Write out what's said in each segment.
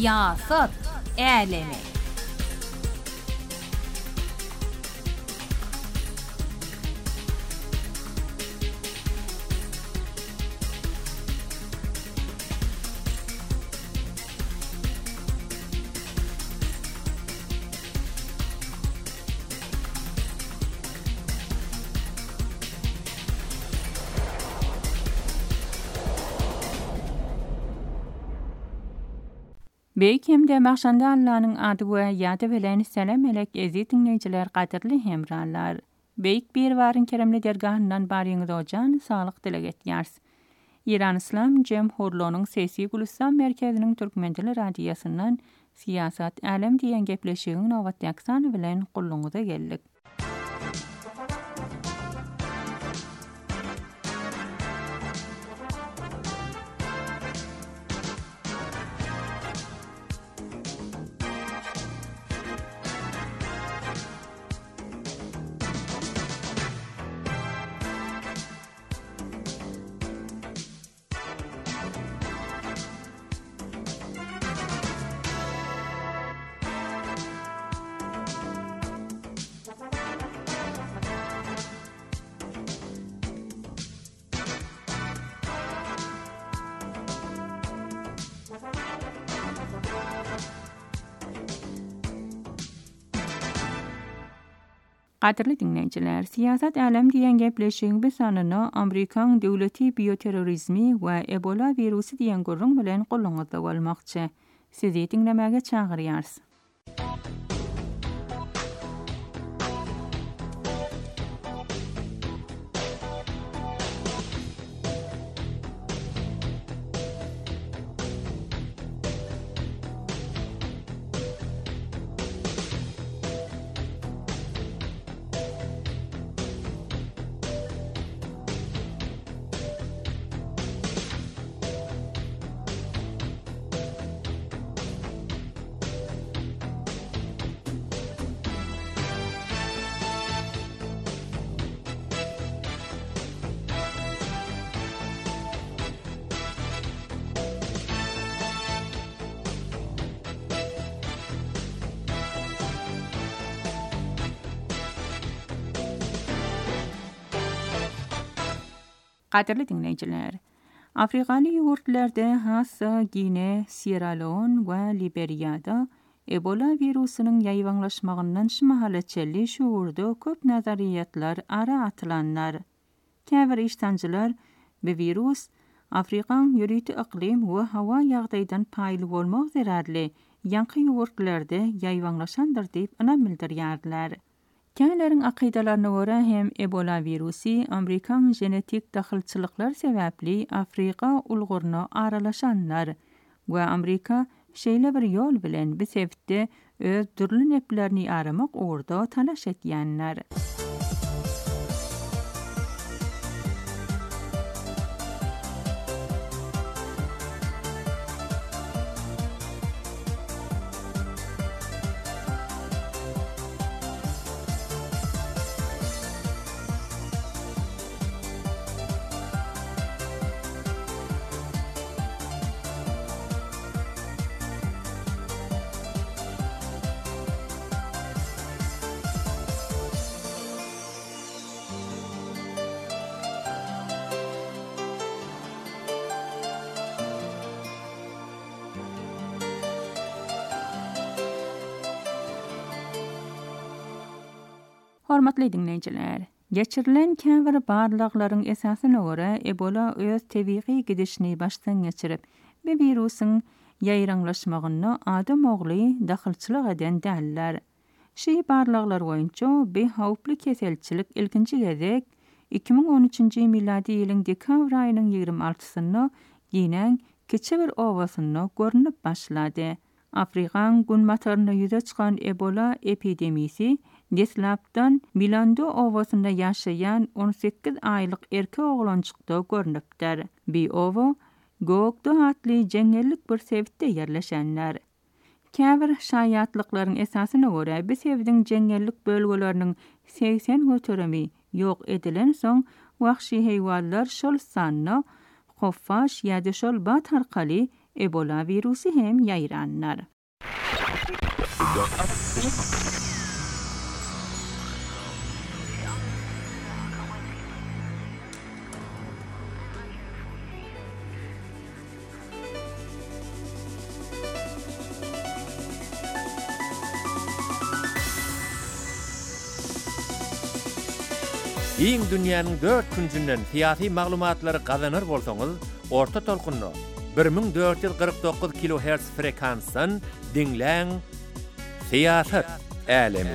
Siyaset alemi. Beýkemde Mahşanda Allah'ın adı we ýady bilen selam elek ezi dinleýijiler gaderli hemralar. Beýik bir waryn keremli dergahyndan baryňyz ojan saglyk dilegetýärs. İran İslam Jemhurluğunyň Sesi Gulistan merkeziniň türkmen dili radiosynyň Siyasat Alem diýen gepleşigiň nowat ýaksany bilen gulluňyza geldik. Gaderli dinleyijiler, Siyasat Alem diýen gepleşigiň bir sanyny Amerikaň döwleti bioterrorizmi we Ebola virusi diýen gurrun bilen gulluňyzda bolmakçy. Sizi dinlemäge çagyrýarys. Gaderli dinleyijiler, Afrikaly ýurtlarda hassa Gine, Sierra Leone we Liberiýada Ebola virusynyň ýaýwanlaşmagyndan şmahalatçyly şuurda köp nazariýatlar ara atylanlar. Käbir iştanjylar bu virus Afrikaň ýöriti iklim we hawa ýagdaýdan paýly bolmak zerarly ýanky ýurtlarda ýaýwanlaşandyr diýip ynam bildirýärler. Kälerin akydalaryna görä hem Ebola virusi Amerikaň genetik dahylçylyklar sebäpli Afrika ulguryna aralaşanlar we Amerika şeýle bir ýol bilen bu sebäpde öz dürli neplerini aramak orada talaş etýänler. Hormatly dinleyijiler, geçirilen käbir barlyklaryň esasyna görä Ebola öz tebiği gidişini başdan geçirip, bu virusyň ýaýranlaşmagyna adam ogly dahylçylyk eden däller. Şeý barlyklar boýunça bu hawply keselçilik ilkinji gezek 2013-nji miladi ýylyň dekabr aýynyň 26-syna ýene keçe bir owasyna görünip başlady. Afrikaň günmataryna ýüze çykan Ebola epidemisi deslapdan Milanda owasynda ýaşaýan 18 aýlyk erkek oglançykda görnükdir. Bu owa Gokda atly jeňellik bir sebitde ýerleşenler. Käbir şaýatlyklaryň esasyna görä bu sebitiň jeňellik bölgeleriniň 80 göteremi ýok edilen soň wahşy heýwanlar şol sanna hoffaş ýa-da şol bat arkaly Ebola virusi hem yayranlar. İň dünýäniň 4 küncünden siyasi maglumatlary gazanır bolsaňyz, orta tolkunny 1449 kHz frekansdan dinläň. Siyasat älemi.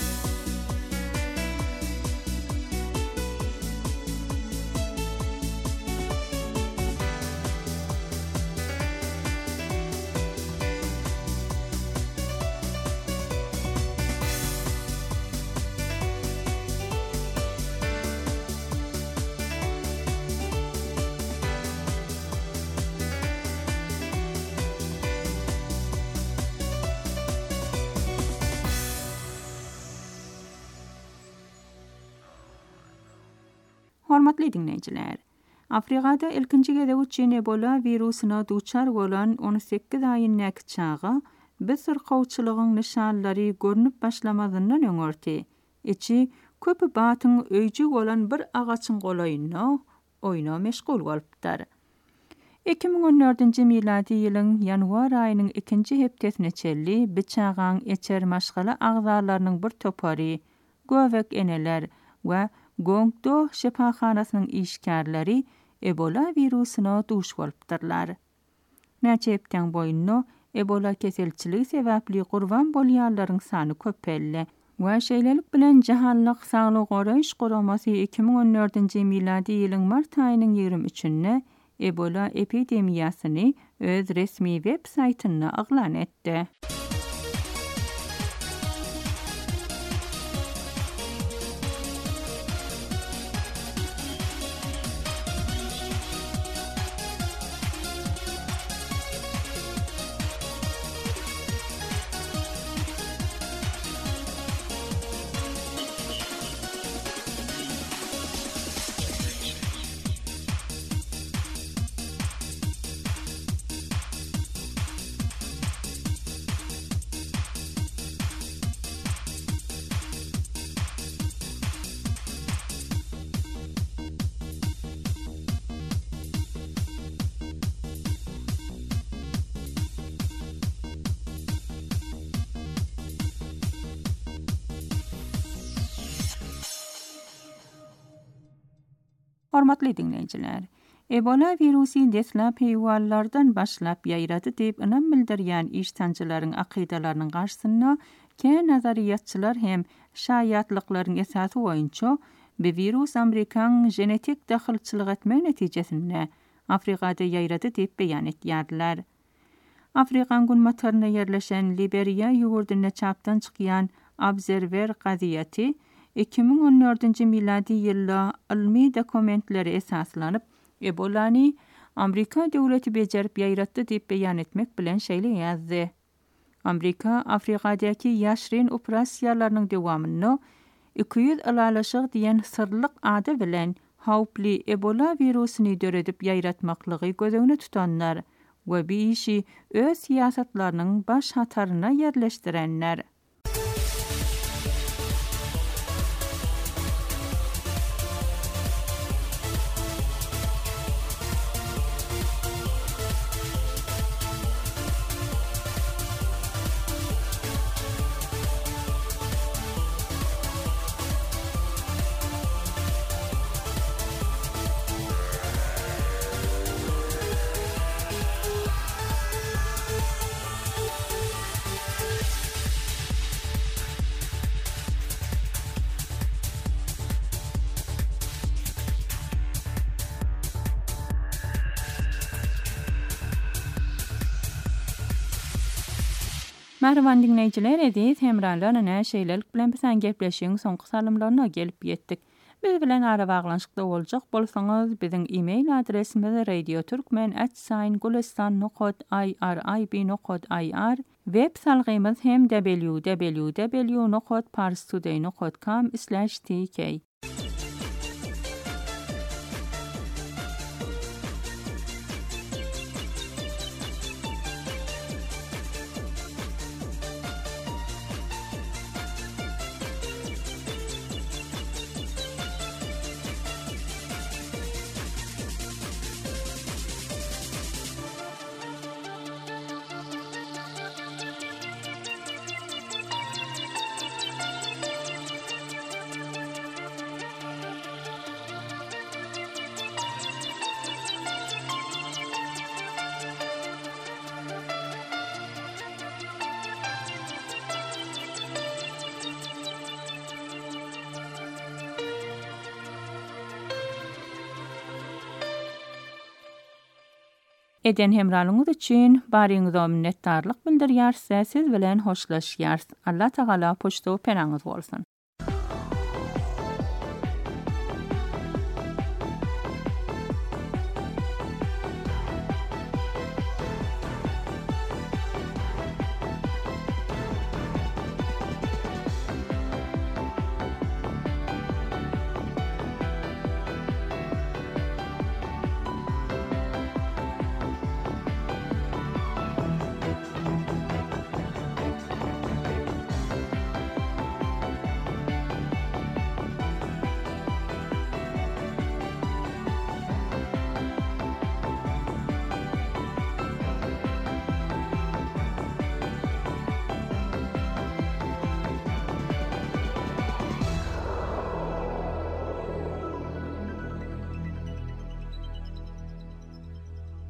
Hormatly dinleyijiler, Afrikada ilkinji gede uçyn Ebola virusyna duçar bolan 18 aýynyň çağa bir sırqawçylygyň nişanlary görnüp başlamadyndan öňörti. Içi köp batyň öýjü bolan bir agaçyň golaýyna oýna meşgul bolupdyr. 2014-nji miladi ýylyň ýanwar aýynyň 2-nji hepdesine çelli bıçağaň eçer maşgala agzalarynyň bir topary, gövek eneler we Gongdo şefaxanasynyň işgärleri Ebola virusyna duş bolupdyrlar. Näçe hepden boýunna Ebola keselçiligi sebäpli gurban bolýanlaryň sany köpelli. We şeýlelik bilen Jahanlyk Saglyk Goraýyş Guramasy 2014-nji miladi ýylyň mart aýynyň 23-nde Ebola epidemiýasyny öz resmi web saýtyna aglan etdi. Hormatly dinleyijiler, Ebola virusi deslap heýwanlardan başlap ýaýrady diýip ynam bildirýän iştançylaryň akydalarynyň garşysyna kä nazariýatçylar hem şaýatlyklaryň esasy boýunça bu virus Amerikaň genetik dahylçylyk etmek netijesinde Afrikada ýaýrady diýip beýan etýärler. Afrikan gulmataryna ýerleşen Liberiýa ýurduny çapdan çykýan Observer gaziýeti 2014-nji miladi ýylda ilmi dokumentlere esaslanyp Ebolany Amerika döwleti bejerip ýaýratdy diýip beýan etmek bilen şeýle ýazdy. Amerika Afrikadaky ýaşryn operasiýalarynyň dowamyny 200 ilalaşyk diýen sırlyk ady bilen hawply Ebola virusyny döredip ýaýratmaklygy gözüňe tutanlar we bu işi öz siýasatlarynyň baş hataryna ýerleşdirenler. Merhaban dinleyijiler, edis hemrarlaryna şeýlelik bilen bilen gepleşiň soňky salymlaryna gelip ýetdik. Biz bilen ara baglanşykda boljak bolsaňyz, biziň e-mail adresimiz radioturkmen@gulistan.ir, web salgymyz hem www.parstoday.com/tk. eden hemralyňyz üçin baryňyza minnetdarlyk bildirýär. Siz bilen hoşlaşýar. Allah Taala poştow penaňyz bolsun.